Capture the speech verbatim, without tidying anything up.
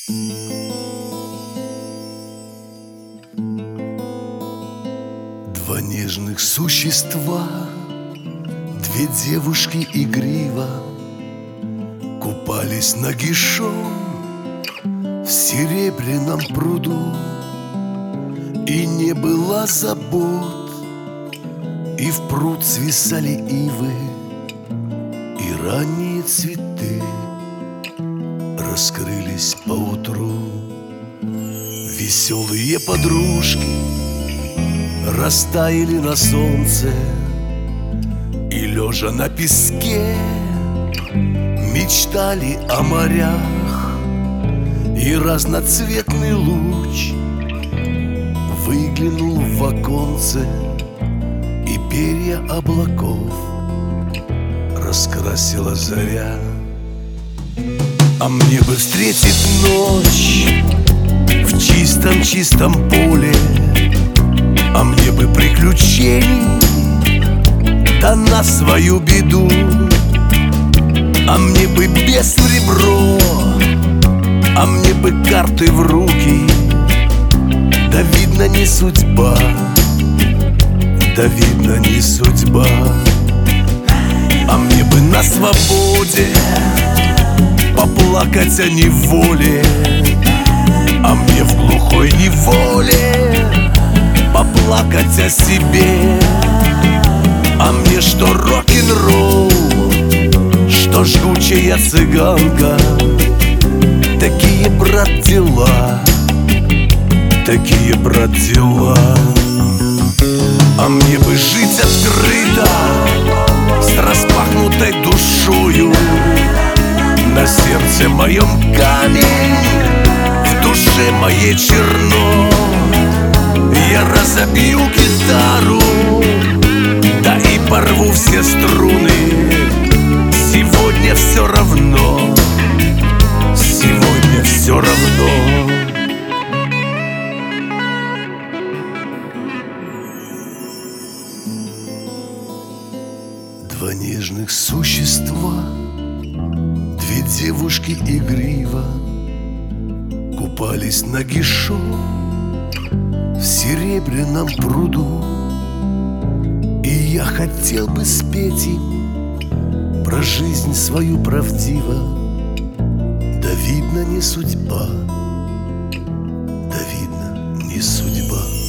Два нежных существа, две девушки игриво купались нагишом в серебряном пруду. И не было забот, и в пруд свисали ивы, и ранние цветы раскрылись поутру. Веселые подружки растаяли на солнце, и, лежа на песке, мечтали о морях. И разноцветный луч выглянул в оконце, и перья облаков раскрасила заря. А мне бы встретить ночь в чистом-чистом поле, а мне бы приключений да на свою беду, а мне бы без в ребро, а мне бы карты в руки. Да видно не судьба, да видно не судьба. А мне бы на свободе поплакать о неволе, а мне в глухой неволе поплакать о себе. А мне что рок-н-ролл, что жгучая цыганка, такие, брат, дела, такие, брат, дела. А мне бы жить открыто, с распахнутой душою, на сердце моем камень, в душе моей черно. Я разобью гитару, да и порву все струны. Сегодня все равно, сегодня все равно. Два нежных существа, две девушки игриво купались нагишом в серебряном пруду. И я хотел бы спеть им про жизнь свою правдиво. Да видно не судьба, да видно не судьба.